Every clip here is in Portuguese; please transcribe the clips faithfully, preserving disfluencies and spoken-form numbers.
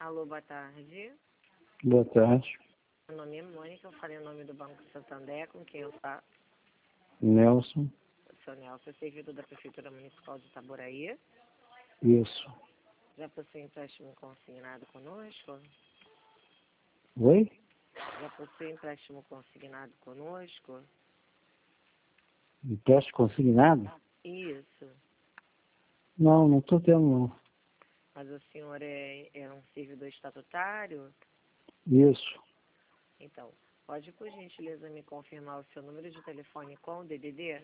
Alô, boa tarde. Boa tarde. Meu nome é Mônica, eu falei o nome do Banco Santander, com quem eu falo. Nelson. O seu Nelson, servidor da Prefeitura Municipal de Itaboraí. Isso. Já possui empréstimo consignado conosco? Oi? Já possui empréstimo consignado conosco? Empréstimo consignado? Isso. Não, não estou tendo não. Mas o senhor é, é um servidor estatutário? Isso. Então, pode por gentileza me confirmar o seu número de telefone com o D D D?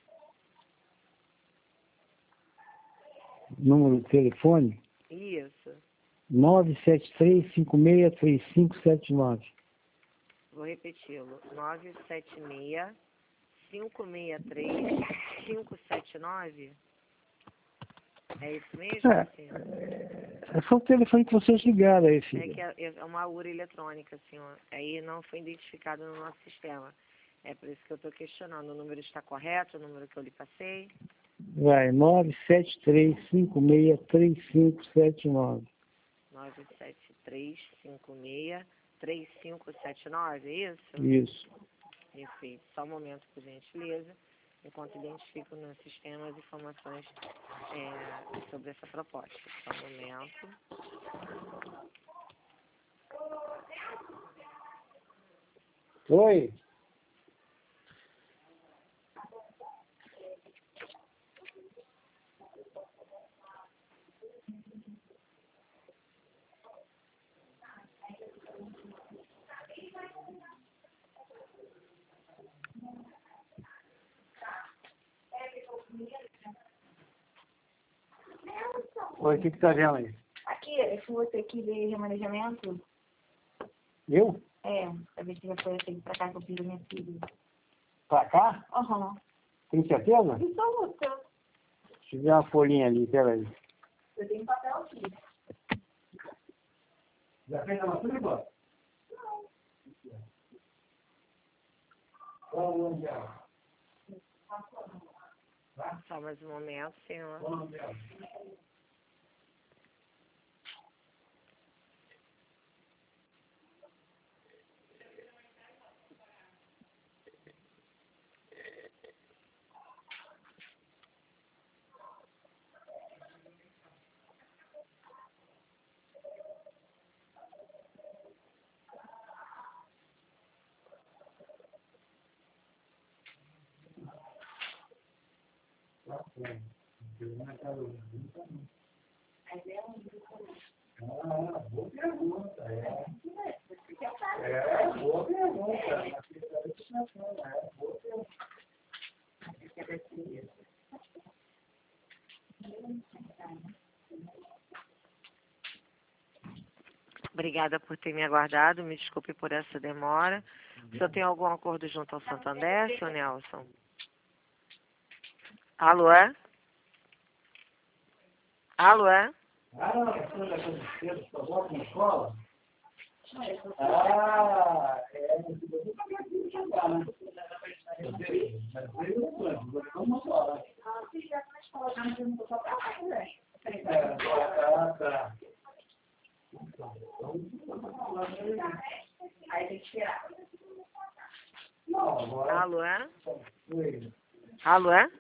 Número de telefone? Isso. nove sete três, cinco seis, três cinco sete nove. Vou repeti-lo. nove sete seis, cinco seis três, cinco sete nove? É isso mesmo, É, senhor? é só o telefone que vocês ligaram aí, É filho. que é é uma U R A eletrônica, senhor. Aí não foi identificado no nosso sistema. É por isso que eu estou questionando. O número está correto, o número que eu lhe passei? Vai, nove sete três, cinco seis, três cinco sete nove. nove sete três, cinco seis, três cinco sete nove, é isso? Isso. Perfeito. Só um momento, por gentileza, enquanto identifico no sistema as informações é, sobre essa proposta. Só um momento. Oi? Oi, o que que tá vendo aí? Aqui, é se você que vê remanejamento, Eu? é, pra ver se já foi assim pra cá que eu fiz a minha filha. Pra cá? Aham. Tem certeza? Absoluta. Deixa eu ver uma folhinha ali, peraí. Eu tenho papel aqui. Já fez a matrícula? Não. Qual o nome dela? Só mais um momento, senhor. Qual o nome dela? Ah, boa pergunta, é. É, boa pergunta. É, boa pergunta. Obrigada por ter me aguardado. Me desculpe por essa demora. O senhor tem algum acordo junto ao Santander, senhor Nelson? Alô, é? Alô, é? Ah, não, a senhora já conheceu, só volta na escola? Ah, é, você também tem que jogar, né? Mas veio, mas veio no plano, você não mandou lá. Ah, você já na escola, já não perguntou só pra cá, né? É, ah, tá. Aí tem que esperar. Não, agora... Alô, é? Foi. Alô, é?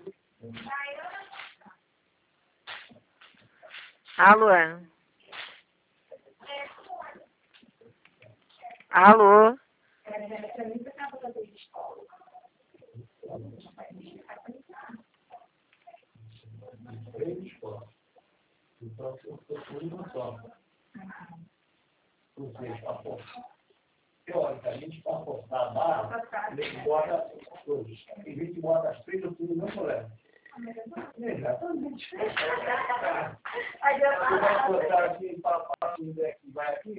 Alô, é? Alô? Três escolas. Então, eu estou uma só. Ou seja, para forçar. Teoricamente, para forçar a barra, ele bota todos. Tem gente que bota as três, eu tudo não coleta. Exatamente. Aí eu Você vai botar aqui para a parte que vai aqui?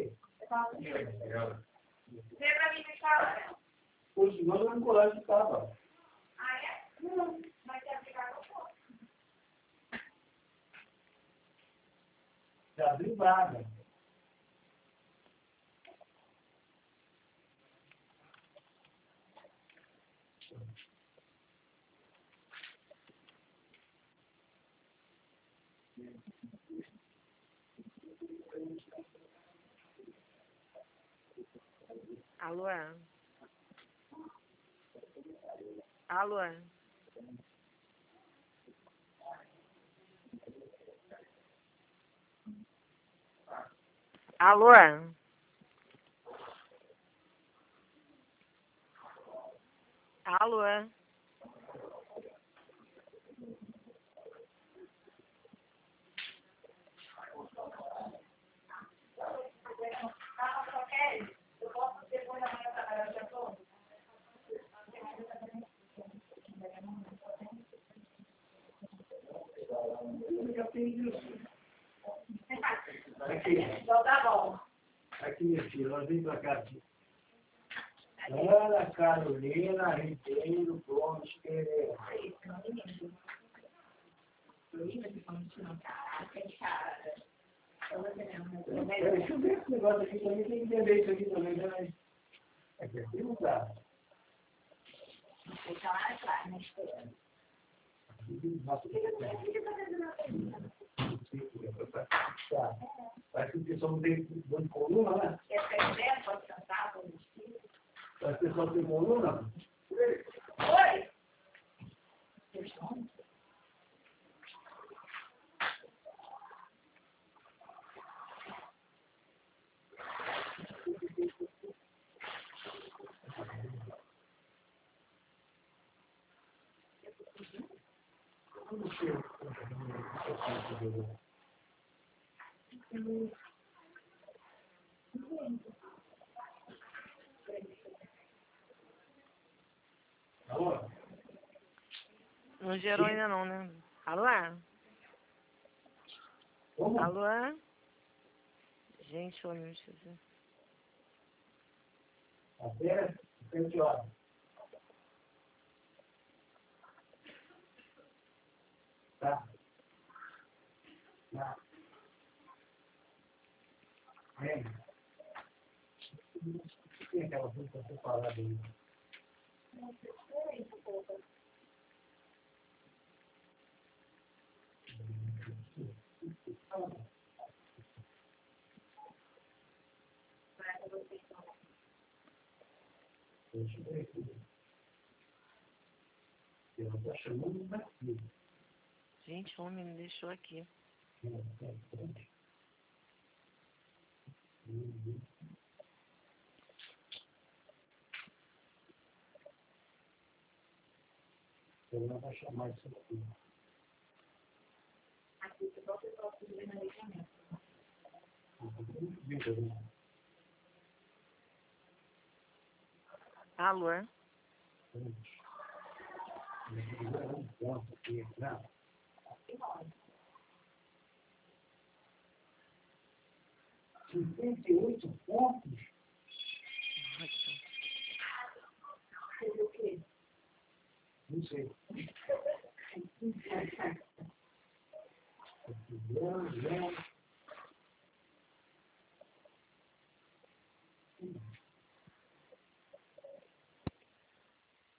Vem pra mim, fala. Os senhores não coleta de tava. Ah, é? Não. Mas quer ficar com fogo. Já abriu vaga. Alô? Alô? Alô? Alô? Aqui. Então tá bom. Aqui, minha filha, nós vem pra cá. Ana Carolina Ribeiro Gomes Pereira. Deixa eu ver esse negócio aqui também, tem que entender isso aqui também, né? É que aqui não dá. Deixa lá atrás, né? Esperando. Tá. Parece que o pessoal não tem dor de coluna, né? Quer perder? Pode sentar, pode vestir. Parece que o pessoal tem coluna. Oi! Alô? Não gerou ainda não, né? Alô? Como? Alô? Gente, olha, deixa eu ver. Até sete horas. Tá? Tá. Vem. Tem aquela coisa pra você falar dele. Deixa eu ver aqui. Ela está chamando daqui. Gente, o homem me deixou aqui. Ela não vai chamar isso aqui. Aqui, você pode ter o filho no ligamento. Alô? cinquenta e oito pontos? Fez o quê? Não sei.